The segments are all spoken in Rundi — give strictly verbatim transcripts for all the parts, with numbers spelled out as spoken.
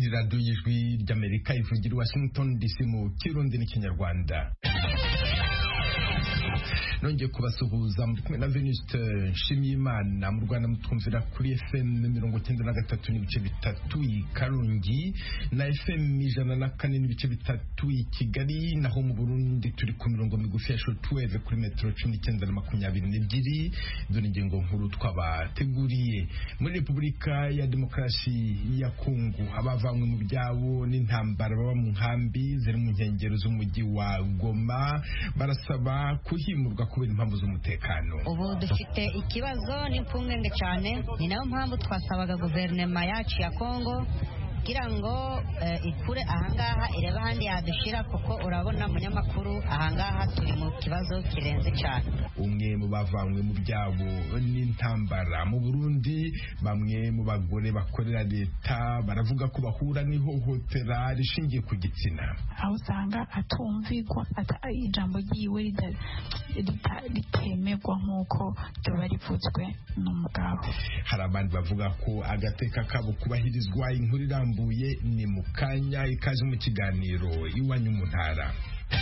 radiyo y'ijwi ry'Amerika ivugira i Washington D C mu Kirundi n'Ikinyarwanda. Nongeye kubasuhuza muri kumwe na Venuste Nshimiyimana. Mu Rwanda mutwumvira kuri F M mirongo icyenda na gatatu n'ibice bitatu i Karongi na F M ijana na kane n'ibice bitatu i Kigali, naho mu Burundi turi ku mirongo migufi ya shortwave kuri metero cumi n'icyenda na makumyabiri n'ebyiri. Dore ingingo nkuru twabateguriye. Muri Repubulika ya Demokarasi ya Kongo, abavanywe mu byabo n'intambara baba mu nkambi ziri mu nkengero z'umujyi wa Goma barasaba kuhimurwa kubera impamvu z'umutekano. Ubu dufite ikibazo n'impungenge cyane, ni nayo mpamvu twasabaga guverinoma yacu ya Kongo kugira ngo uh, ikure ahangaha irebe ahandi yadushira, kuko urabona munyamakuru ahangaha turi mu kibazo kirenze cyane. Umwe mu bavanywe mu byabo n'intambara mu Burundi, bamwe mu bagore bakorera leta baravuga ko bahura n'ihohotera rishingiye ku gitsina, aho usanga atumvigwa ata ijambo ryiwe ritemerwa nk'uko tuba rivutswe n'umugabo. Hari abandi bavuga ko agateka kabo kubahirizwa. Inkuru irambuye ni mu kanya, ikaze mu kiganiro Iwanyu mu Ntara.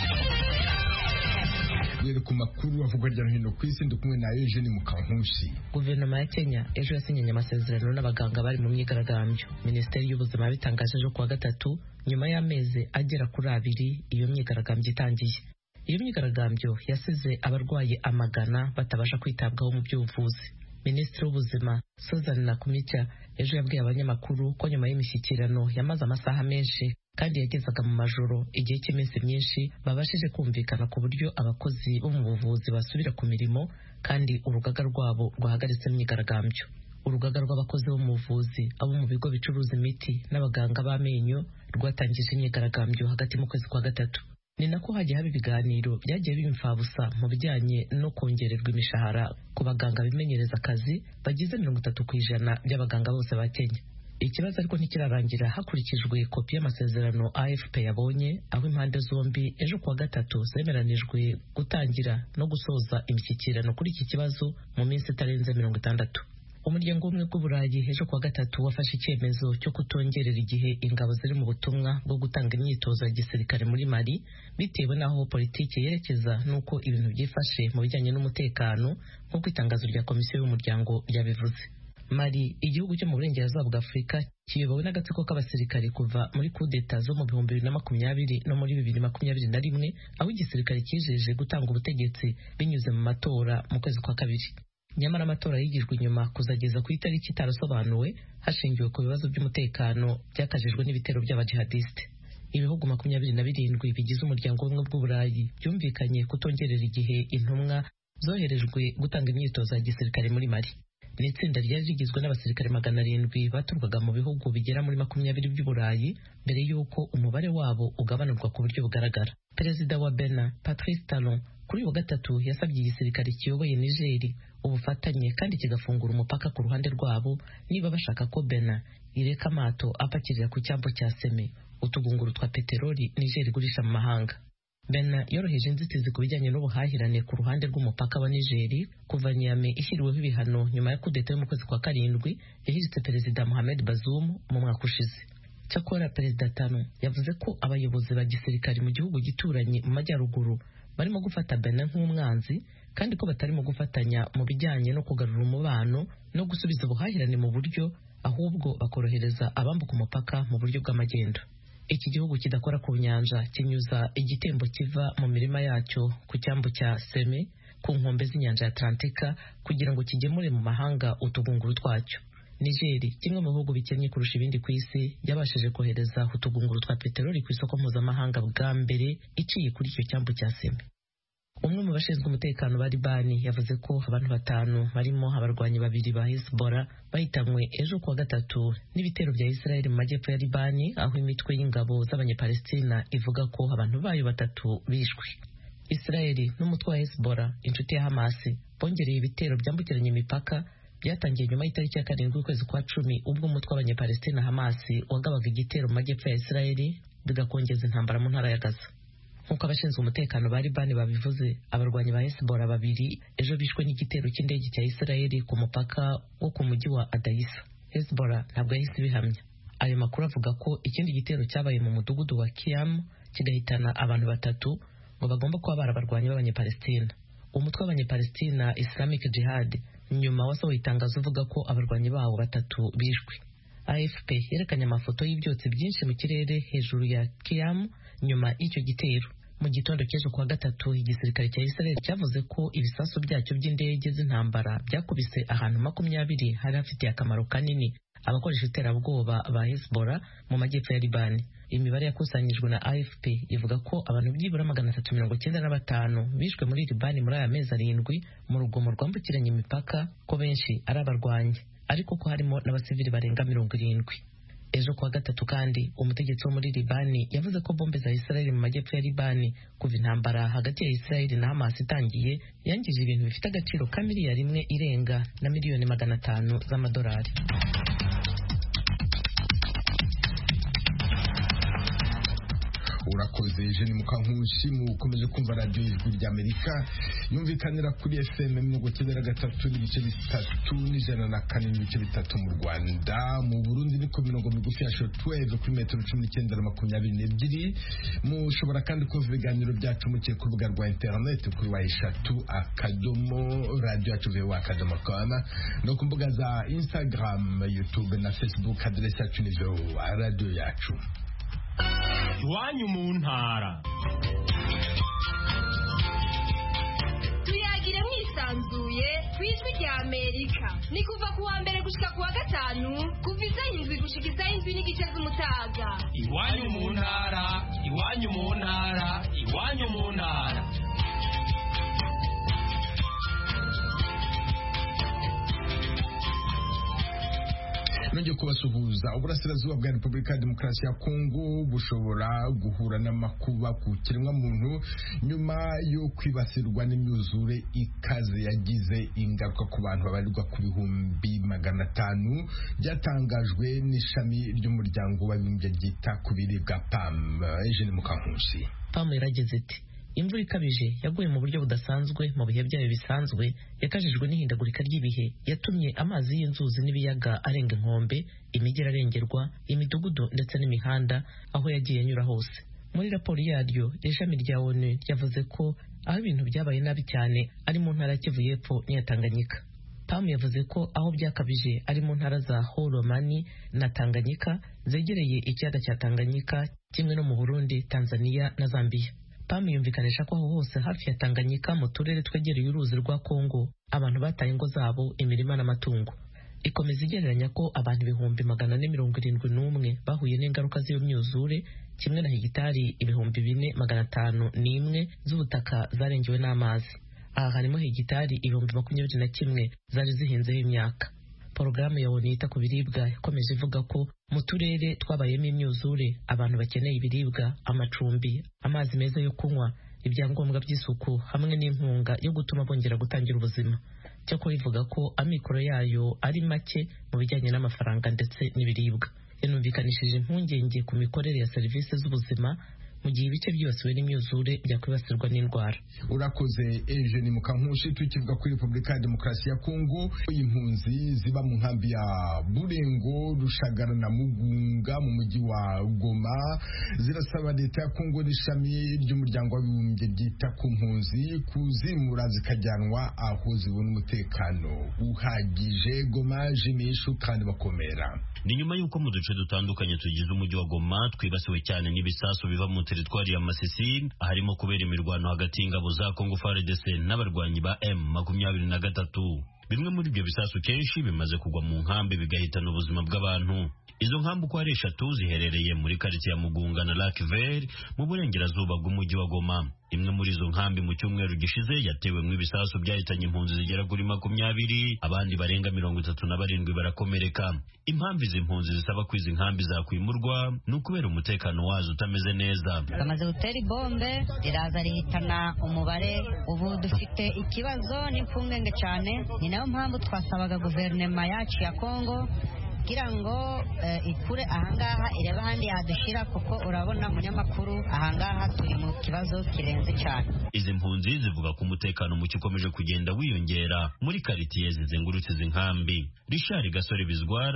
Rero ku makuru avugwa hirya no hino ku isi, ndikumwe na Eugene Mukankusi. Guverinoma ya Kenya ejo yasinyanye amasezerano n'abaganga bari mu myigaragambyo. Minisiteri y'Ubuzima yabitangaje ejo kuwa gatatu, nyuma y'amezi agera kuri abiri iyo myigaragambyo itangiye. Iyo myigaragambyo yasize abarwayi amagana batabasha kwitabwaho mu by'ubuvuzi. Minisitiri w'Ubuzima Susan Nakumicha ejo yabwiye abanyamakuru ko nyuma y'imishyikirano yamaze amasaha menshi kandi yagezaga mu majoro igihe cy'iminsi myinshi, babashije kumvikana ku buryo abakozi bo mu buvuzi basubira ku mirimo kandi urugaga rwabo rwahagaritse imyigaragambyo. Urugaga rw'abakozi bo mu buvuzi, abo mu bigo bicuruza imiti n'abaganga b'amenyo rwatangije imyigaragambyo hagati mu kwezi kwa gatatu. Ni nako hagiye haba ibiganiro byagiye bimfabusa mu bijyanye no kongererwa imishahara ku baganga bimenyereza akazi bagize mirongo itatu ku ijana by'abaganga bose ba Kenya. Ikibazo ariko ntikirarangira hakurikijwe kopi y'amasezerano A F P yabonye, aho impande zombi ejo kuwa gatatu zemeranijwe gutangira no gusoza imishyikirano kuri iki kibazo mu minsi itarenze mirongo itandatu. Umuryango w'ubumwe bw'Uburayi ejo kuwa gatatu wafashe icyemezo cyo kutongerera igihe ingabo ziri mu butumwa bwo gutanga imyitozo ya gisirikare muri Mali, bitewe n'aho politiki yerekeza n'uko ibintu byifashe mu bijyanye n'umutekano, nk'uko itangazo rya komisiyo y'umuryango ryabivuze. Mali, igihugu cyo mu burengerazuba bwa Afurika, kiyobowe n'agatsiko k'abasirikare kuva muri kudeta zo mu bihumbi bibiri na makumyabiri no muri bibiri makumyabiri na rimwe, aho igisirikare cyijeje gutanga ubutegetsi binyuze mu matora mu kwezi kwa kabiri. Nyamara amatora yigijwe inyuma kuzageza ku itariki itarasobanuwe hashingiwe ku bibazo by'umutekano byakajijwe n'ibitero by'abajihadiste. Ibihugu makumyabiri na birindwi bigize umuryango w'ubumwe bw'Uburayi byumvikanye kutongerera igihe intumwa zoherejwe gutanga imyitozo ya gisirikare muri Mali. Ni itsinda ryari rigizwe n'abasirikare magana arindwi baturwaga mu bihugu bigera muri makumyabiri by'Uburayi mbere y'uko umubare wabo ugabanurwa ku buryo bugaragara. Perezida wa Benin Patrice Talon kuri wa gatatu yasabye igisirikare kiyoboye Niger ubufatanye kandi kigafungura umupaka ku ruhande rwabo niba bashaka ko Benin ireka amato apakirira ku cyambu cya Seme, utugunguru twa peteroli Niger igurisha mu mahanga. Benin yoroheje inzitizi ku bijyanye n'ubuhahirane ku ruhande rw'umupaka wa Niger kuva Niamey ishyiriweho ibihano nyuma ya kudeta yo mu kwezi kwa karindwi yahiritse Perezida Mohamed Bazoum mu mwaka ushize. Cyakora Perezida Talon yavuze ko abayobozi ba gisirikare mu gihugu gituranye mu majyaruguru barimo gufata Benin nk'umwanzi kandi ko batarimo gufatanya mu bijyanye no kugarura umubano no gusubiza ubuhahirane mu buryo, ahubwo bakorohereza abambuka umupaka mu buryo bw'amagendo. Iki gihugu kidakora ku nyanja kinyuza igitembo kiva mu mirima yacyo ku cyambu cya Seme ku nkombe z'inyanja ya Atlantika kugira ngo kigemure mu mahanga utugunguru twacyo. Niger, kimwe mu bihugu bikennye kurusha ibindi ku isi, yabashije kohereza utugunguru twa peteroli ku isoko mpuzamahanga bwa mbere iciye kuri icyo cyambu cya Seme. Umwe mu bashinzwe umutekano ba Libani yavuze ko abantu batanu barimo abarwanyi babiri ba Hezbollah bahitanywe ejo kuwa gatatu n'ibitero bya Israel mu majyepfo ya Libani, aho imitwe y'ingabo z'abanyapalestina ivuga ko abantu bayo batatu bishwe. Israel n'umutwe wa Hezbollah, inshuti ya Hamas, bongereye ibitero byambukiranya imipaka byatangiye nyuma y'itariki ya karindwi ukwezi kwa cumi, ubwo umutwe w'abanyapalestina Hamas wagabaga igitero mu majyepfo ya Israel bigakongeza intambara mu ntara ya Gaza. Nk'uko abashinzwe umutekano ba Libani babivuze, abarwanyi ba Hezbollah babiri ejo bishwe n'igitero cy'indege cya Israel ku mupaka wo ku mujyi wa Adaissa. Hezbollah ntabwo yahise ibihamya. Ayo makuru avuga ko ikindi gitero cyabaye mu mudugudu wa Kiam kigahitana abantu batatu ngo bagomba kuba barabarwanyi b'abanyepalestina. Umutwe w'abanyepalestina Islamic Jihad nyuma wasohoye itangazo uvuga ko abarwanyi bawo batatu bishwe. A F P yerekanye amafoto y'ibyotsi byinshi mu kirere hejuru ya Kiam nyuma y'icyo gitero. Mu gitondo cy'ejo kuwa gatatu igisirikare cya Israel cyavuze ko ibisasu byacyo by'indege z'intambara byakubise ahantu makumyabiri hari hafitiye akamaro kanini abakoresha iterabwoba ba Hezbollah mu majyepfo ya Libani. Imibare yakusanyijwe na A F P ivuga ko abantu byibura magana atatu mirongo icyenda na batanu bishwe muri Libani muri aya mezi arindwi mu rugomo rwambukiranya imipaka, ko benshi ari abarwanyi ariko ko harimo n'abasivili barenga mirongo irindwi. Ejo kuwa gatatu kandi umutegetsi wo muri Libani yavuze ko bombe za Israel mu majyepfo ya Libani kuva intambara hagati ya Israel na Hamas itangiye yangije ibintu bifite agaciro ka miliyari imwe irenga na miliyoni magana atanu z'amadolari. Urakoze Eugene Mukankusi, mukomeje kumva radio y'ijwi ry'Amerika yumvikanira kuri F M mirongo icyenda na gatatu n'ibice bitatu n'ijana na kane n'ibice bitatu mu Rwanda. Mu Burundi ni ku mirongo migufi ya shortwave kuri metero cumi n'icyenda na makumyabiri n'ebyiri. Mushobora kandi kumva ibiganiro byacu mukiye ku rubuga rwa internet kuri wa eshatu akadomo radio yacu V O A akadomo com no ku mbuga za Instagram, YouTube na Facebook. Adresse yacu ni V O A radio yacu. Iwanyu mu ntara. Tuyagire mwisanzuye kw'ijwi rya Amerika. Ni kuva ku wa mbere gushika ku wa gatanu kuva isaha indwi gushika isaha indwi n'igice z'umutaga. Iwanyu mu ntara, iwanyu mu ntara, iwanyu mu ntara. Nongeye kubasuhuza. Uburasirazuba bwa Repubulika ya Demokarasi ya Kongo bushobora guhura n'amakuba ku kiremwa muntu nyuma yo kwibasirwa n'imyuzure ikaze yagize ingaruka ku bantu babarirwa ku bihumbi magana atanu, byatangajwe n'ishami ry'umuryango w'abibumbye ryita ku biribwa P A M. Eugene Mukankusi. P A M yarageze iti imvura ikabije yaguye mu buryo budasanzwe mu bihe byayo bisanzwe, yakajijwe n'ihindagurika ry'ibihe, yatumye amazi y'inzuzi n'ibiyaga arenga inkombe, imijyi arengerwa, imidugudu ndetse n'imihanda aho yagiye anyura hose. Muri raporo yaryo ishami rya O N U ryavuze ko aho ibintu byabaye nabi cyane ari mu ntara ya Kivu y'Epfo n'iya Tanganyika. P A M yavuze ko aho byakabije ari mu ntara za Holomani na Tanganyika zegereye ikiyaga cya Tanganyika, kimwe no mu Burundi, Tanzania na Zambia. P A M yumvikanisha ko aho hose hafi ya Tanganyika mu turere twegereye uruzi rwa Kongo abantu bataye ingo zabo, imirima n'amatungo. Ikomeza igereranya ko abantu ibihumbi magana ane mirongo irindwi n'umwe bahuye n'ingaruka z'iyo myuzure, kimwe na hegitari ibihumbi bine magana atanu n'imwe z'ubutaka zarengewe n'amazi. Aha harimo hegitari ibihumbi makumyabiri na kimwe zari zihinzeho imyaka. Porogaramu ya O N U yita ku biribwa ikomeje ivuga ko mu turere twabayemo imyuzure abantu bakeneye ibiribwa, amacumbi, amazi meza yo kunywa, ibyangombwa by'isuku hamwe n'inkunga yo gutuma bongera gutangira ubuzima. Cyakora ivuga ko amikoro yayo ari make mu bijyanye n'amafaranga ndetse n'ibiribwa. Yanumvikanishije impungenge ku mikorere ya serivisi z'ubuzima mu gihe ibice byose n'imyuzure byakwibasirwa n'indwara. Urakoze Eugene Mukankusi. Tukivuga kuri Repubulika ya Demokarasi ya Kongo, impunzi ziba mu nkambi ya Burengo, Rushagara na Mugunga mu mujyi wa Goma zirasaba leta ya Kongo n'ishami ry'umuryango w'abibumbye ryita ku mpunzi kuzimura zikajyanwa aho zibona umutekano uhagije. Goma, Jimishu kandi bakomera. Ni nyuma y'uko mu duce dutandukanye tugize umujyi wa Goma twibasiwe cyane n'ibisasu biva mu teritwari ya Masisi, harimo kubera imirwano hagati y'ingabo za Congo F A R D C n'abarwanyi ba M makumyabiri na gatatu. Bimwe muri ibyo bisasu kenshi bimaze kugwa mu nkambi bigahitana ubuzima bw'abantu. Izo nkambi uko ari eshatu ziherereye muri quartier ya Mugunga na Lac Vert mu burengerazuba bw'umujyi wa Goma. Imwe muri izo nkambi mu cyumweru gishize yatewe mu ibisasu byahitanye impunzi zigera kuri makumyabiri, abandi barenga mirongo itatu na barindwi barakomereka. Impamvu izi mpunzi zisaba ko izi nkambi zakwimurwa ni ukubera umutekano wazo utameze neza. Bamaze gutera ibombe riraza rihitana umubare. Ubu dufite ikibazo n'impungenge cyane, ni nayo mpamvu twasabaga guverinoma yacu ya Kongo kugira ngo uh, ikure ahangaha ireba handi yadushira, kuko urabona munyamakuru ahangaha turi mu kibazo kirenze cyane. Izi mpunzi zivuga ko umutekano muke ukomeje kugenda wiyongera muri quartier zizengurutse izi nkambi. Richard Gasore Bizwara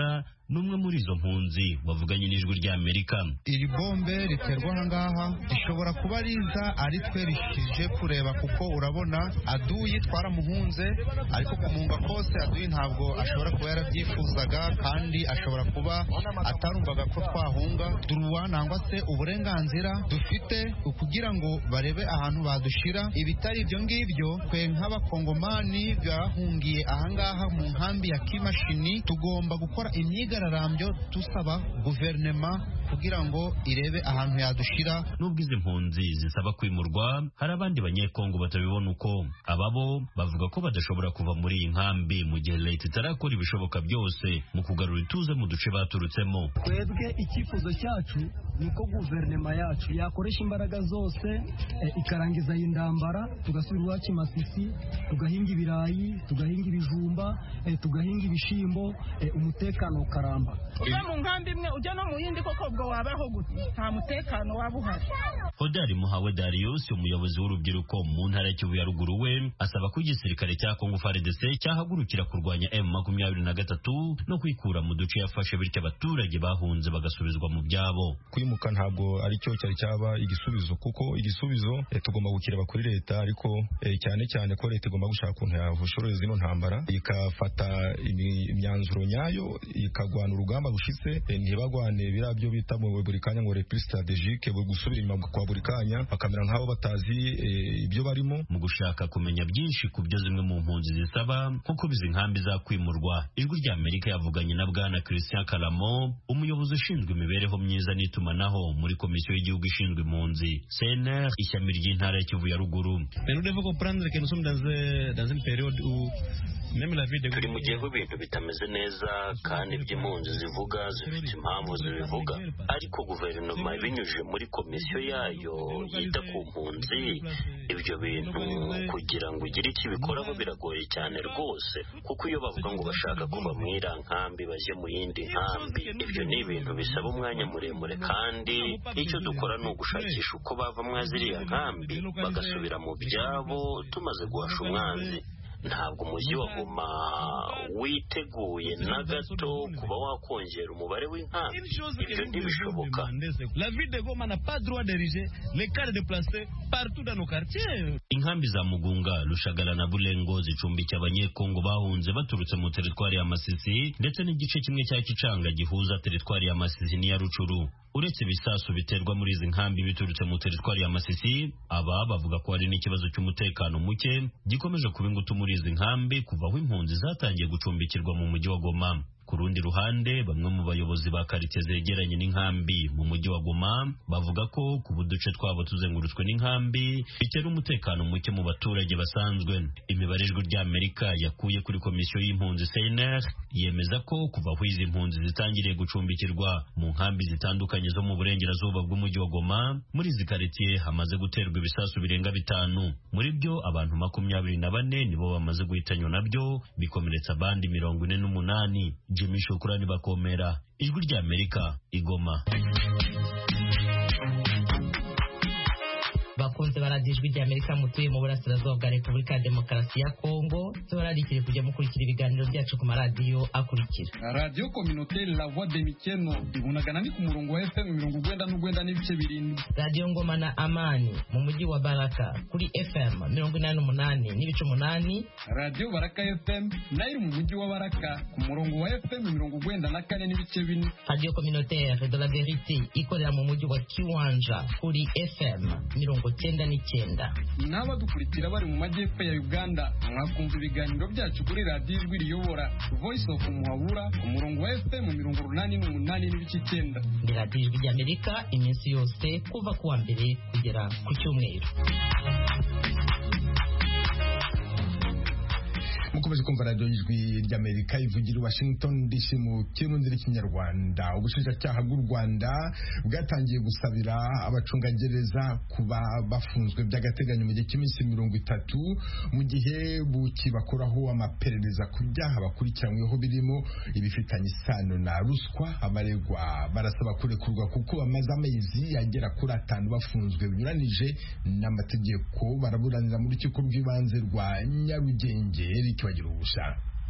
n'umwe muri izo mpunzi bavuganye n'ijwi rya Amerika. Iri bombe riterwa ahangaha rishobora kuba riza ari twe rishije kureba, kuko urabona aduyi twaramuhunze, ariko kumuhunga kose aduyi ntabwo ashobora kuba yarabyifuzaga, kandi ashobora kuba atarumvaga ko twahunga. Duruwa nangwa se uburenganzira dufite kugira ngo barebe ahantu badushira. Ibitari ibyo ngibyo, twe nk'abakongomani bahungiye ahangaha mu nkambi ya Kimashini tugomba gukora imyigararambyo dusaba guverinema kugira ngo irebe ahantu yadushira. Nubwo izi mpunzi zisaba kwimurwa, hari abandi banyekongo batabibona uko. Ababo bavuga ko badashobora kuva muri iyi nkambi mu gihe leta itarakora ibishoboka byose mu kugarura ituze mu duce baturutsemo. Twebwe icyifuzo cyacu niko guverinema yacu yakoresha imbaraga zose e, ikarangiza iyi ndambara, tugasubira iwacu i Masisi, tugahinga ibirayi, tugahinga ibijumba, e, tugahinga ibishimbo, e, umutekano ukaramba. Uva mu nkambi imwe ujya no mu yindi, koko ubwo wabaho gute? Nta mutekano waba uhari. Hodari Muhawe Darius, umuyobozi w'urubyiruko mu ntara ya Kivu ya ruguru, we asaba ko igisirikare cya Congo F A R D C cyahagurukira kurwanya M makumyabiri na gatatu no kwikura mu duce yafashe, bityo abaturage bahunze bagasubizwa mu byabo. Kwimuka ntabwo ari cyo cyari cyaba igisubizo, kuko igisubizo e, tugomba gukireba kuri leta, ariko e, cyane cyane ko leta igomba gushaka ukuntu yavushoreza zino ntambara, ikafata imyanzuro nyayo, ikagwana urugamba rushitse, e, ntibagwane birabyo bita mu buri kanya ngo reprise strategique, bwo gusubira inyuma kwa buri kanya, bakamera nk'abo batazi e, ibyo barimo. Mu gushaka kumenya byinshi ku byo zimwe mu mpunzi zisaba nkuko bizi nkambi za kwimurwa, ijwi rya Amerika yavuganye na bwana Christian Kalamo, umuyobozi ushinzwe imibereho myiza n'itumanaho muri komisiyo y'igihugu ishinzwe impunzi C N R ishyami ry'intara ya Kivu ya ruguru. Turi mu gihe ibintu bitameze neza kandi iby'impunzi zivuga zifite impamvu zibivuga, ariko guverinoma ibinyujije muri komisiyo yayo yita ku mpunzi, ibyo bintu kugira ngo ugire icyo bikoraho biragoye cyane rwose, kuko iyo bavuga ngo bashaka kuva mu iriya nkambi bajye mu yindi nkambi, ibyo ni ibintu bisaba umwanya muremure, kandi icyo dukora ni ugushakisha uko bava mwa ziriya nkambi bagasubira mu byabo tumaze guhasha umwanzi. Ntabwo umujyi wa Goma witeguye na gato kuba wakongera umubare w'inkambi, ibyo ntibishoboka. La ville de Goma n'a pas droit d'ériger les cas de déplacés partout dans nos quartiers. Inkambi za Mugunga, Lushagala na Bulengo zicumbikiye abanyekongo bahunze baturutse mu teritwari ya Masisi, ndetse n'igice kimwe cya Kicanga gihuza teritwari ya Masisi n'iya Rucuru. Uretse ibisasu biterwa muri izi nkambi biturutse mu teritwari ya Masisi, aba bavuga ko hari n'ikibazo cy'umutekano muke gikomeje kuba ingutu muri izi nkambi kuva aho impunzi zatangiye gucumbikirwa mu mujyi wa Goma. Ku rundi ruhande, bamwe mu bayobozi ba karite zegeranye n'inkambi mu mujyi wa Goma bavuga ko kuba uduce twabo tuzengurutswe n'inkambi bitera umutekano muke mu baturage basanzwe. Imibare ijwi rya Amerika yakuye kuri komisiyo y'impunzi C N R yemeza ko kuva aho izi mpunzi zitangiriye gucumbikirwa mu nkambi zitandukanye zo mu burengerazuba bw'umujyi wa Goma, muri izi karitiye hamaze guterwa ibisasu birenga bitanu. Muri byo abantu makumyabiri na bane nibo bamaze guhitanywa nabyo, bikomeretsa abandi mirongo ine n'umunani. Jimmy Shukrani Bakomera, ijwi rya Amerika, Igoma. Bakunze baradijwe rya Amerika mutuye mu burasirazuba bwa Repubulika ya Demokarasi ya Kongo, tubararikire kujya mukurikira ibiganiro byacu ku maradiyo akurikira. Radio Communautaire La Voix de Mikeno ibunagana ni ku murongo wa F M mirongo urwenda n'urwenda n'ibice birindwi. Radio Ngoma na Amani mu mujyi wa Baraka kuri F M mirongo inani n'umunani n'ibice umunani. Radio Baraka F M nayo mu mujyi wa Baraka ku murongo wa F M mirongo urwenda na kane n'ibice bine. Radio Communautaire de la Vérité ikorera mu mujyi wa Kiwanja kuri F M mirongo cyenda n'icyenda. N'abadukurikira bari mu majyepfo ya Uganda mwakumva ibiganiro byacu kuri radio ijwi riyobora Voice of Muhabura ku murongo wa F M mirongo urunani n'umunani n'ibice icyenda. Ni radio ijwi ry'Amerika iminsi yose kuva kuwa mbere kugera ku cyumweru. mukomeje kumva radio ijwi ry'Amerika ivugira Washington D C mu kirundi n'ikinyarwanda. Ubushinjacyaha bw'u Rwanda bwatangiye gusabira abacungagereza kuba bafunzwe by'agateganyo mu gihe cy'iminsi mirongo itatu mu gihe bukibakoraho amaperereza ku byaha bakurikiranyweho birimo ibifitanye isano na ruswa. Abaregwa barasaba kurekurwa kuko bamaze amezi agera kuri atanu bafunzwe binyuranije n'amategeko. Baraburanira mu rukiko rw'ibanze rwa Nyarugenge. Eric Bagira ubusha.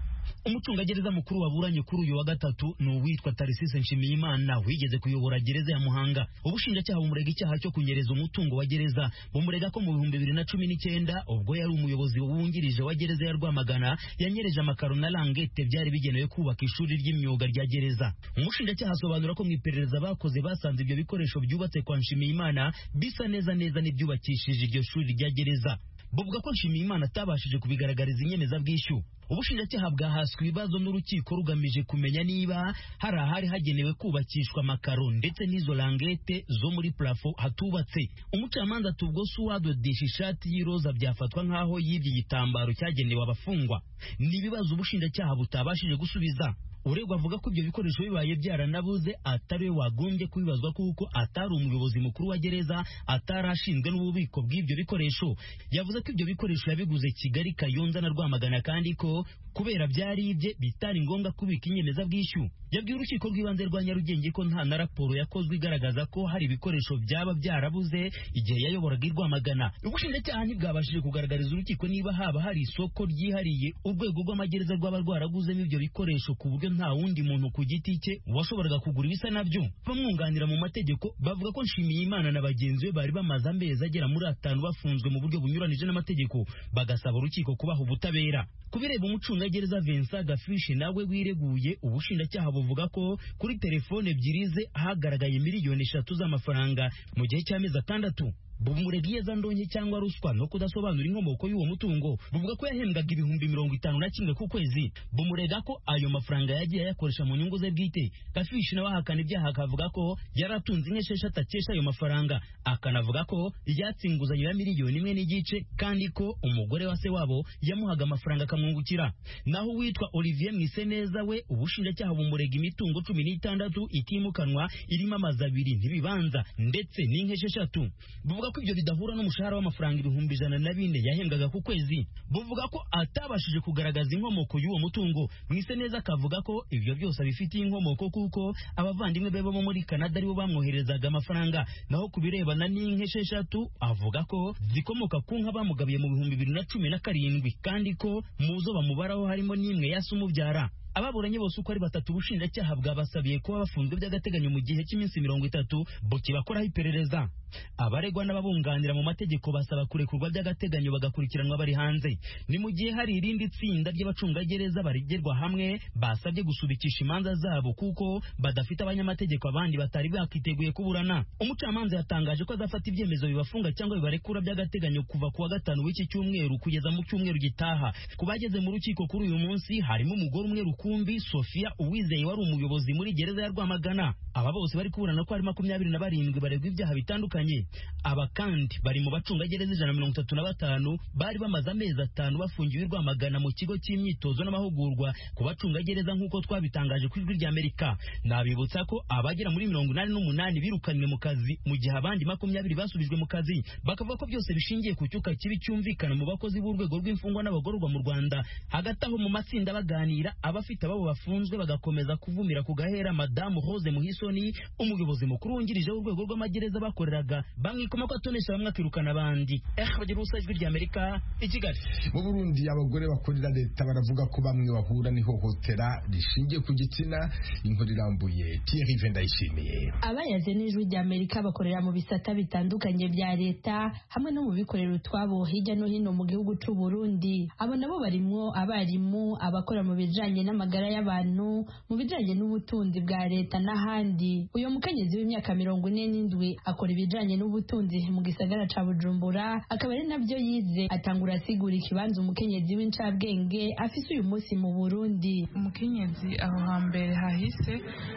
umucungagereza mukuru waburanye kuri uyu wa gatatu ni uwitwa Tarisise Nshimiyimana wigeze kuyobora gereza ya Muhanga. Ubushinjacyaha bumurega icyaha cyo kunyereza umutungo wa gereza, bumurega ko mu bihumbi bibiri na cumi n'icyenda ubwo yari umuyobozi wungirije wa gereza ya Rwamagana yanyereje amakaro na langete byari bigenewe kubaka ishuri ry'imyuga rya gereza. Umushinjacyaha asobanura ko mu iperereza bakoze basanze ibyo bikoresho byubatse kwa Nshimiyimana bisa neza neza n'ibyubakishije iryo shuri rya gereza. Buvuga ko Nshimiyimana atabashije kubigaragariza inyemezabwishyu. Ubushinjacyaha bwahaswe ibibazo n'urukiko rugamije kumenya niba hari ahari hagenewe kubakishwa amakaro ndetse n'izo langete zo muri plafo hatubatse. Umucamanza tubwo suwadodesha ishati y'iroza byafatwa nk'aho yibye igitambaro cyagenewe abafungwa. Ni ibibazo ubushinjacyaha butabashije gusubiza. Uregwa avuga ko ibyo bikoresho bibaye byaranabuze atari we wagombye kubibazwa kuko atari umuyobozi mukuru wa gereza, atarashinzwe n'ububiko bw'ibyo bikoresho. Yavuze ko ibyo bikoresho yabiguze Kigali, Kayonza na Rwamagana kandi ko kubera byari ibye bitari ngombwa kubika inyemezabwishyu. Yabwiye urukiko rw'ibanze rwa Nyarugenge ko nta na raporo yakozwe igaragaza ko hari ibikoresho byaba byarabuze igihe yayoboraga i Rwamagana. Ubushinjacyaha ntibwabashije kugaragariza urukiko niba haba hari isoko ryihariye urwego rw'amagereza rwaba rwaraguzemo ibyo bikoresho ku buryo nta wundi muntu ku giti cye washoboraga kugura ibisa nabyo. Bamwunganira mu mategeko bavuga ko Nshimiyimana na bagenzi be bari bamaze amezi agera muri atanu bafunzwe mu buryo bunyuranije n'amategeko, bagasaba urukiko kubaha ubutabera. Kubireba umucungagereza Vincent Gafishi nawe wireguye, ubushinjacyaha buvuga ko kuri telefone ebyiri ze hagaragaye miliyoni eshatu z'amafaranga mu gihe cy'amezi atandatu. Bumurega iyezandonke cyangwa ruswa no kudasobanura inkomoko y'uwo mutungo. Buvuga ko yahembwaga ibihumbi mirongo itanu na kimwe ku kwezi. Bumurega ko ayo mafaranga yagiye ayakoresha mu nyungu ze bwite. Gafishi nawe ahakana ibyaha akavuga ko yaratunze inka esheshatu akesha ayo mafaranga, akanavuga ko yatsinguzanye ya miliyoni imwe n'igice kandi ko umugore wa se wabo yamuhaga amafaranga akamwungukira. Naho uwitwa Olivier Mwiseneza we ubushinjacyaha bumurega imitungo cumi n'itandatu itimukanwa irimo amazu abiri ntibibanza ndetse n'inka esheshatu. Buvuga ko ibyo bidahura n'umushahara w'amafaranga ibihumbi ijana na bine yahembwaga ku kwezi. Buvuga ko atabashije kugaragaza inkomoko y'uwo mutungo. Mwiseneza akavuga ko ibyo byose abifitiye inkomoko kuko abavandimwe be bo muri Canada aribo bamwoherezaga amafaranga. Naho kubirebana n'inka esheshatu avuga ko zikomoka ku nka bamugabiye mu bihumbi bibiri na cumi na karindwi kandi ko mu zo bamubaraho harimo n'imwe yasa umubyara. Ababuranye bose uko ari batatu ubushinjacyaha bwabasabiye kuba bafunzwe by'agateganyo mu gihe cy'iminsi mirongo itatu bukibakoraho iperereza. Abaregwa n'ababunganira mu mategeko basaba kurekurwa by'agateganyo bagakurikiranwa bari hanze. Ni mu gihe hari irindi tsinda ry'abacungagereza baregerwa hamwe basabye gusubikisha imanza zabo kuko badafite abanyamategeko abandi batari bakiteguye kuburana. Umucamanza yatangaje ko azafata ibyemezo bibafunga cyangwa bibarekura by'agateganyo kuva kuwa gatanu w'iki cyumweru kugeza mu cyumweru gitaha. Kubageze mu rukiko kuri uyu munsi harimo umugore umwe Kumbi Sofia Uwizeye wari umuyobozi muri gereza ya Rwamagana. Aba bose bari kuburana ko hari makumyabiri na barindwi baregwa ibyaha bitandukanye. Aba kandi bari mu bacungagereza ijana na mirongo itatu na batanu bari bamaze amezi atanu bafungiwe i Rwamagana mu kigo cy'imyitozo n'amahugurwa ku bacungagereza nk'uko twabitangaje ku ijwi ry'Amerika. Nabibutsa ko abagera muri mirongo inani n'umunani birukanywe mu kazi mu gihe abandi makumyabiri basubijwe mu kazi. Bakavuga ko byose bishingiye ku cyuka kibi cyumvikana mu bakozi b'urwego rw'imfungwa n'abagororwa mu Rwanda. Hagati aho mu matsinda baganira abafite ababo bafunzwe bagakomeza kuvumira ku gahera Madamu Rose Muhisoni, umuyobozi mukuru wungirije w'urwego rw'amagereza bakoreraga, bamwikoma ko atonesha bamwe akirukana abandi. Eh bagira ubusa ijwi ry'Amerika i Kigali. Mu Burundi abagore bakorera leta baravuga ko bamwe bahura n'ihohotera rishingiye ku gitsina. Inkuru irambuye Thierry Vendayishimiye. Abayaze n'ijwi ry'Amerika bakorera mu bisata bitandukanye bya leta hamwe no mu bikorera utwabo hirya no hino mu gihugu cy'u Burundi. Abo nabo barimwo abarimu, abakora mu bijanye n'amagara y'abantu, mu bijanye n'ubutunzi bwa leta n'ahandi. Uyo mukenyezi w'imyaka mirongo ine n'indwi akora ibijanye n'ubutunzi mu gisagara ca Bujumbura, akaba ari navyo yize. Atangura asigura ikibanza umukenyezi w'incabwenge afise uyu munsi mu Burundi. Umukenyezi aho hambere hahise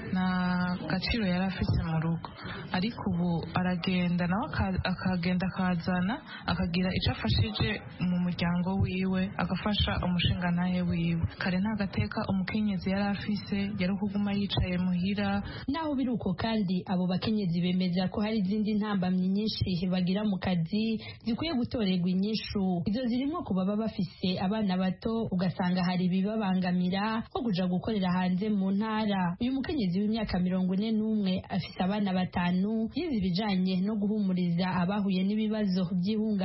na gaciro yari afise mu rugo, ariko ubu aragenda nawe akagenda akazana akagira ico afashije mu muryango wiwe, agafasha umushinga naye wiwe. Kare nta gateka umukenyezi yari afise, yari kuguma yicaye muhira. Naho biruko kandi abo bakenyezi bemeza ko hari izindi ntambamyi nyinshi bagira mu kazi zikwiye gutorerwa inyishu. Izo zirimo kuba baba bafise abana bato ugasanga hari ibibabangamira nko kuja gukorera hanze mu ntara. Uyu mukenyezi w'imyaka mirongo ine n'umwe afise abana batanu, yize ibijanye no guhumuriza abahuye n'ibibazo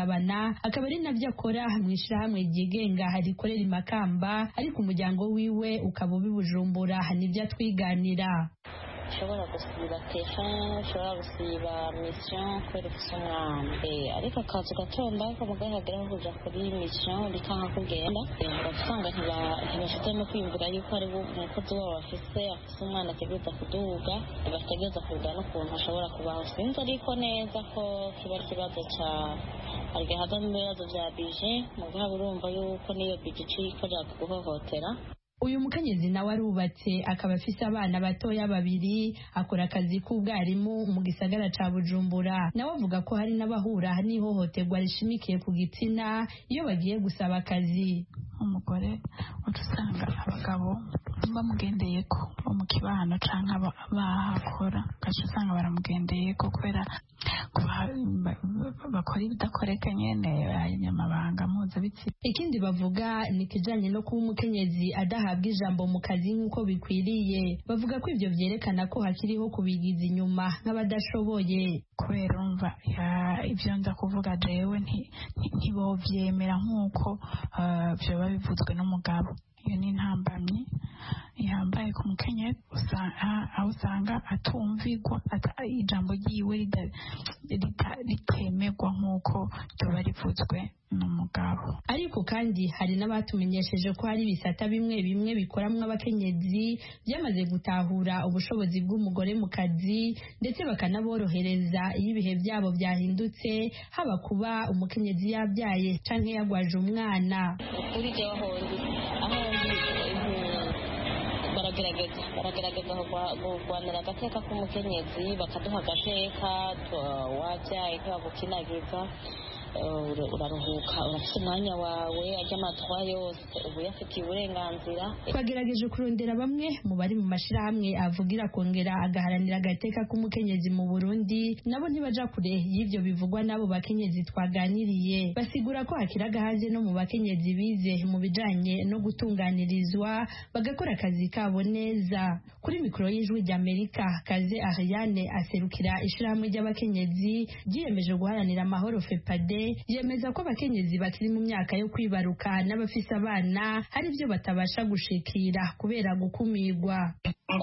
by'ihungabana, akaba ari navyo akora mu ishirahamwe ryigenga rikorera i Makamba, ariko umuryango wiwe wiwe ukaba ubi Bujumbura nibyo atwiganira. ushobora gusiba telefone ushobora gusiba mission kubera ufite umwana ariko akazi gatonda ariko muganga ageraho kuja kuri mission bikanga kugenda ugasanga ntibashitemo kwiyumvira yuko ari umukozi wabo bafise afise umwana ategereza kuduga bategereza kuduga n'ukuntu ashobora kubaho sinzi ariko neza ko kiba ikibazo ca ariko havamo ibibazo vya bije mugabo urumva yuko niyo bije ikorera kuguhohotera. Uyu mukenyezi nawe arubatse akaba afise abana batoya babiri akora akazi k'ubwarimu mu gisagara ca Bujumbura. Nawe avuga ko hari n'abahura n'ihohoterwa rishimikiye ku gitsina iyo bagiye gusaba akazi. Umugore utusanga abagabo bamugendeyeko bo mu kibano canke bahakora gace usanga baramugendeyeko kubera bakora ibidakoreka nyene abanyamabanga mpuzabitsina. Ikindi bavuga ni kijanye no kuba umukenyezi adahabwa ijambo mu kazi nk'uko bikwiriye. Bavuga ko ivyo vyerekana ko hakiriho kubigiza inyuma nk'abadashoboye. Kubera umva ivyo nza kuvuga jewe ntibovyemera nk'uko vyoba bivuzwe n'umugabo. Iyo ni intambamyi yambaye ku mukenyezi aho usanga atumvigwa ijambo ryiwe ritemerwa nk'uko ryoba rivuzwe n'umugabo. Ariko kandi hari n'abatumenyesheje ko hari ibisata bimwe bimwe bikoramwo abakenyezi byamaze gutahura ubushobozi bw'umugore mu kazi ndetse bakanaborohereza iyo ibihe byabo byahindutse haba kuba umukenyezi yabyaye canke yagwaje umwana. Kuri jewe hondi aho baragerageza baragerageza kurwanira agateka k'umukenyezi bakaduha agateka wabyaye ntibagukinagiza uraruhuka urafite umwanya wawe ajya amatwa yose ubu yafitiye uburenganzira. Twagerageje kurondera bamwe mu bari mu mashirahamwe avugira kongera agaharanira agateka k'umukenyezi mu Burundi nabo ntibaja kure y'ivyo bivugwa n'abo bakenyezi twaganiriye. Basigura ko hakira gahaze no mu bakenyezi bize mu bijanye no gutunganirizwa bagakora akazi kabo neza. Kuri mikoro y'Ijwi ry'Amerika Kaze Ariane aserukira ishirahamwe ry'abakenyezi ryiyemeje guharanira amahoro FEPADE yemeza ko abakenyezi bakiri mu myaka yo kwibaruka n'abafise abana hari ibyo batabasha gushikira kubera gukumirwa.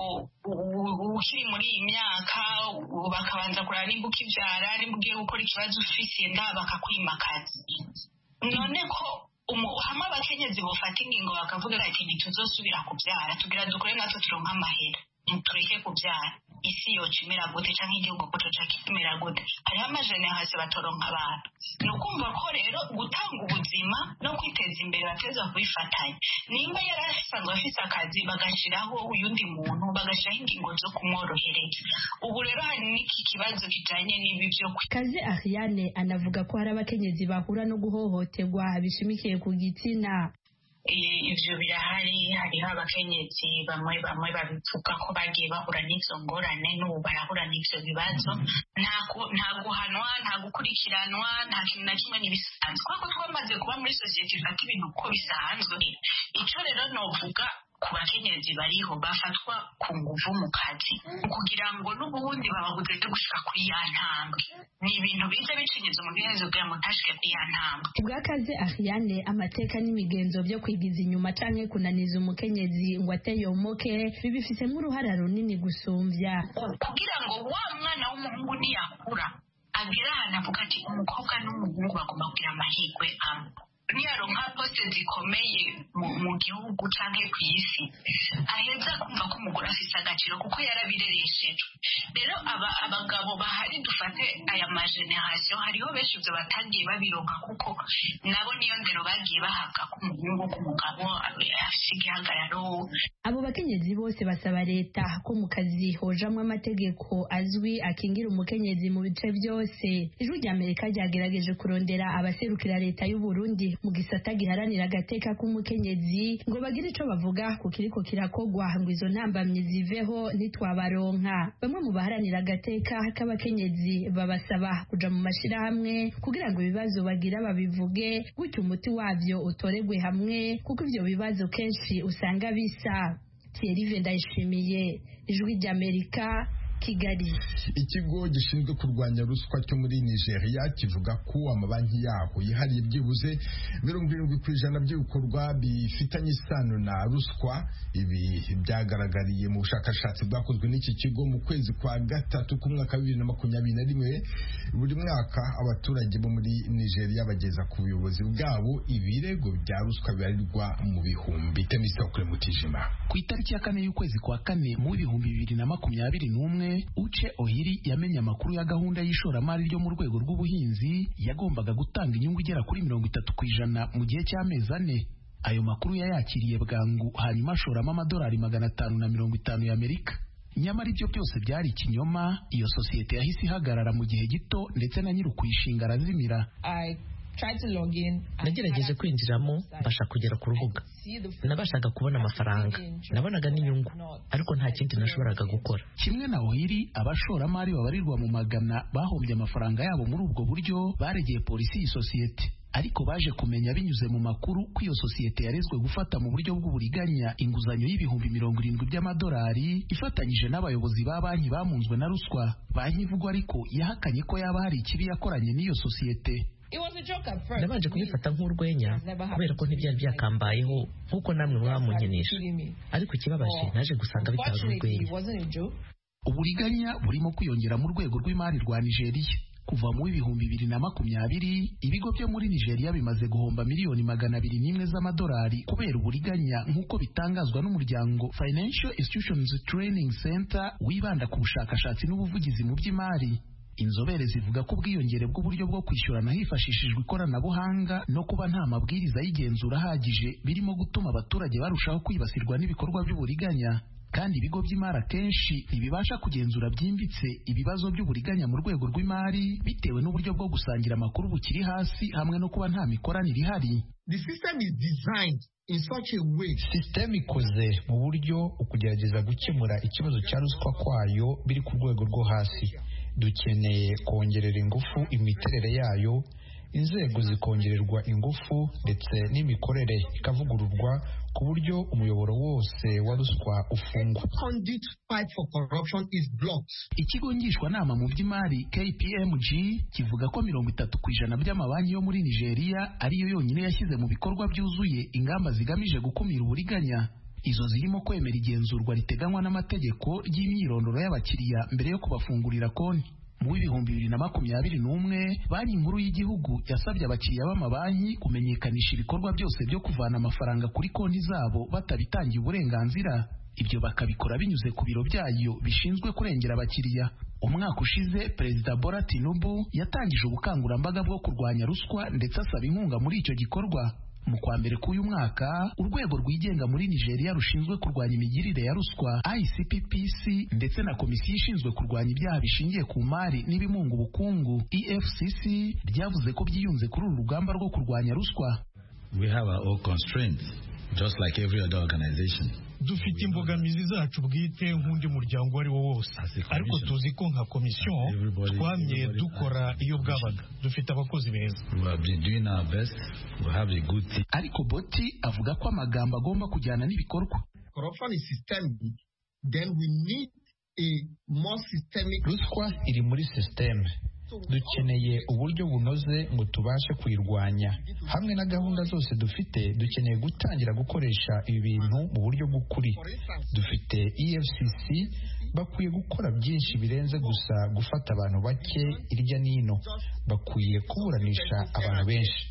Ukiri muri iyi myaka bakabanza kuraba nimba ukibyara nimba ugiye gukora ikibazo ufise nda bakakwimakaza. None ko hamwe abakenyezi bofata ingingo bakavuga ati ntituzosubira kubyara tugira dukore natwe turonka amahera ntureke kubyara isi yoca imera gute canke igihugu ko coca kimera gute. Hariho amajene hasi batoronka abantu. Ni ukumva ko rero gutanga ubuzima no kwiteza imbere bateza kubifatanya. Nimba yarasanzwe afise akazi bagashiraho uyundi muntu bagashiraho ingingo zo kumworohereza. Ubu rero hari n'iki kibazo kijanye n'ibi vyo Kaze Ariane anavuga ko hari abakenyezi bahura no guhohoterwa bishimikiye ku gitsina. Ivyo birahari hariho abakenyezi bamwe bamwe babivuga ko bagiye bahura n'izo ngorane n'ubu barahura n'ivyo bibazo nta guhanwa nta gukurikiranwa nta kintu na kimwe n'ibisanzwe kuko twamaze kuba muri sosiyete ifata ibintu uko bisanzwe. Ico rero novuga ku bakenyezi bariho bafatwa ku nguvu mu kazi kugira ngo n'ubundi bababuze gushika kuri ya ntambwe. Ni ibintu biza bicinyiza umugenzo kugira ngo ntashike kuri ya ntambwe. Ubwa Kaze Ariane amateka n'imigenzo byo kwigiza inyuma canke kunaniza umukenyezi ngo ateyomoke bibifisemo uruhara runini gusumvya kugira ngo wa mwana w'umuhungu niyakura agira ahantu avuga ati umukobwa n'umuhungu bagomba kugira amahirwe amwe. Niyaronka poste zikomeye mu gihugu canke ku isi aheza kumva ko umugore afise agaciro kuko yarabireresheje. Rero aba abagabo bahari dufate aya mageneration hariho benshi ivyo batangiye babironka kuko nabo niyo ndero bagiye bahabwa ku muhungu ku mugabo afise igihagararo. Abo bakenyezi bose basaba leta ko mu kazi hojamwe amategeko azwi akingira umukenyezi mu bice byose. Ijwi ry'Amerika ryagerageje kurondera abaserukira leta y'u Burundi mu gisata giharanira agateka k'umukenyezi ngo bagire ico bavuga ku kiriko kirakogwa ngo izo ntambamyi ziveho ntitwabaronka. Bamwe mu baharanira agateka k'abakenyezi babasaba kuja mu mashirahamwe kugira ngo ibibazo bagira babivuge gutyo umuti wavyo utoregwe hamwe kuko ivyo bibazo kenshi usanga bisa. Thierry Vendayishimiye, Ijwi ry'Amerika, Kigali. Ikigo gishinzwe kurwanya ruswa cyo muri Nigeria kivuga ko amabanki yaho yihariye byibuze mirongo irindwi ku ijana by'ibikorwa bifitanye isano na ruswa. Ibi byagaragariye mu bushakashatsi bwakozwe n'iki kigo mu kwezi kwa gatatu k'umwaka wa bibiri na makumyabiri na rimwe. Buri mwaka abaturage bo muri Nigeria bageza ku buyobozi bwabo ibirego bya ruswa bibarirwa mu bihumbi. Temisokle Mutijima. Ku itariki ya kane y'ukwezi kwa kane mu bihumbi bibiri na makumyabiri n'umwe, Uche Ohiri yamenye amakuru ya gahunda y'ishoramari ryo mu rwego rw'ubuhinzi yagombaga gutanga inyungu igera kuri mirongo itatu ku ijana mu gihe cy'amezi ane. Ayo makuru yayakiriye bwangu, hanyuma ashoramo amadolari magana atanu na mirongo itanu y'Amerika. Nyamara ibyo byose byari ikinyoma. Iyo sosiyete yahise ihagarara mu gihe gito ndetse na nyiri ukuyishinga arazimira. Nagerageje kwinjiramo mbasha kugera ku rubuga, nabashaga kubona amafaranga, nabonaga n'inyungu, ariko nta kindi nashoboraga gukora. Kimwe na Ohiri, abashoramari babarirwa mu magana bahombye amafaranga yabo muri ubwo buryo baregeye polisi y'isosiyete. Ariko baje kumenya binyuze mu makuru ko iyo sosiyete yarezwe gufata mu buryo bw'uburiganya inguzanyo y'ibihumbi mirongo irindwi by'amadolari ifatanyije n'abayobozi ba banki bamunzwe na ruswa. Banki ivugwa ariko yahakanye ko yaba hari ikibi yakoranye n'iyo sosiyete. Nabanje kubifata nk'urwenya kubera ko ntibyari byakambayeho nk'uko namwe mwamunyenesha, ariko ikibabaje naje gusanga bitari urwenya. Uburiganya burimo kwiyongera mu rwego rw'imari rwa Nigeria. Kuva mu ibihumbi bibiri na makumyabiri, ibigo byo muri Nigeria bimaze guhomba miliyoni magana abiri n'imwe z'amadolari kubera uburiganya, nk'uko bitangazwa n'umuryango Financial Institutions Training Center wibanda ku bushakashatsi n'ubuvugizi mu by'imari. Inzobere zivuga ko ubwiyongere bw'uburyo bwo kwishyurana hifashishijwe ikoranabuhanga no kuba nta mabwiriza y'igenzura ahagije birimo gutuma abaturage barushaho kwibasirwa n'ibikorwa by'uburiganya. Kandi ibigo by'imari akenshi ntibibasha kugenzura byimbitse ibibazo by'uburiganya mu rwego rw'imari bitewe n'uburyo bwo gusangira amakuru bukiri hasi hamwe no kuba nta mikoranire ihari. The system is designed in such a way. System ikoze mu buryo ukugerageza gukemura ikibazo cya ruswa kwayo biri ku rwego rwo hasi. Dukeneye kongerera ingufu imiterere yayo, inzego zikongererwa ingufu ndetse n'imikorere ikavugururwa ku buryo umuyoboro wose wa ruswa ufungwa. Ikigo ngishwanama mu by'imari K P M G kivuga ko mirongo itatu ku ijana by'amabanki yo muri Nigeria ariyo yonyine yashyize mu bikorwa byuzuye ingamba zigamije gukumira uburiganya. Izo zirimo kwemera igenzurwa riteganywa n'amategeko ry'imyirondoro y'abakiriya mbere yo kubafungurira konti. Mu ibihumbi bibiri na makumyabiri n'umwe, Banki Nkuru y'Igihugu yasabye abakiriya b'amabanki kumenyekanisha ibikorwa byose byo kuvana amafaranga kuri konti zabo batabitangiye uburenganzira. Ibyo bakabikora binyuze ku biro byayo bishinzwe kurengera abakiriya. Umwaka ushize, Perezida Bola Tinubu yatangije ubukangurambaga bwo kurwanya ruswa ndetse asaba inkunga muri icyo gikorwa. Mu kwa mbere k'uyu mwaka, urwego rwigenga muri Nigeria rushinzwe kurwanya imigirire ya ruswa I C P P C ndetse na komisiyo ishinzwe kurwanya ibyaha bishingiye ku mari n'ibimunga ubukungu E F C C ryavuze ko byiyunze kuri uru rugamba rwo kurwanya ruswa. We have our own constraints, just like every other organization. Dufite imbogamizi zacu bwite nk'undi muryango ari wo wose, ariko tuzi ko nka komisiyo twamye dukora iyo bwabaga. Dufite abakozi beza. Ariko Boti avuga ko amagambo agomba kujyana n'ibikorwa. Corruption is systemic, then we need a more systemic. Ruswa iri muri system. Dukeneye uburyo bunoze ngo tubashe kuyirwanya. Hamwe na gahunda zose dufite, dukeneye gutangira gukoresha ibi bintu mu buryo bw'ukuri. Dufite E F C C, bakwiye gukora byinshi birenze gusa gufata abantu bake irya nino. Bakwiye kuburanisha abantu benshi.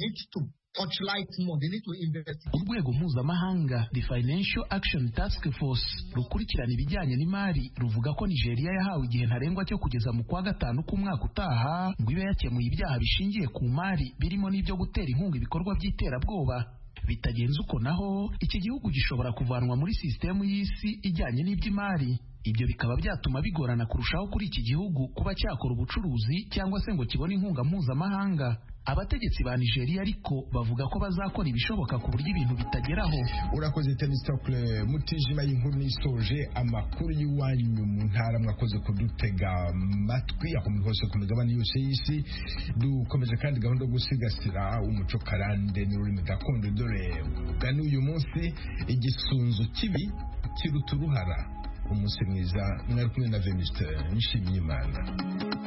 Urwego mpuzamahanga The Financial Action Task Force rukurikirana ibijyanye n'imari ruvuga ko Nigeria yahawe igihe ntarengwa cyo kugeza mu kwa gatanu k'umwaka utaha ngo ibe yakemuye ibyaha bishingiye ku mari birimo n'ibyo gutera inkunga ibikorwa by'iterabwoba. Bitagenze uko naho, iki gihugu gishobora kuvanwa muri sisitemu y'isi ijyanye n'iby'imari. Ibyo bikaba byatuma bigorana kurushaho kuri iki gihugu kuba cyakora ubucuruzi cyangwa se ngo kibone inkunga mpuzamahanga. Abategetsi ba Nigeria ariko bavuga ko bazakora ibishoboka ku buryo ibintu bitageraho. Urakoze Temistokle Mutijima, y'inkuru nisoje amakuru y'iwanyu mu ntara. Mwakoze kudutega matwi aho muri hose ku migabane yose y'isi. Dukomeje kandi gahunda yo gusigasira umuco karande n'ururimi gakondo. Dore gani uyu munsi igisunzu kibi kiruta uruhara. umunsi mwiza mwari kumwe na Venuste Nshimiyimana.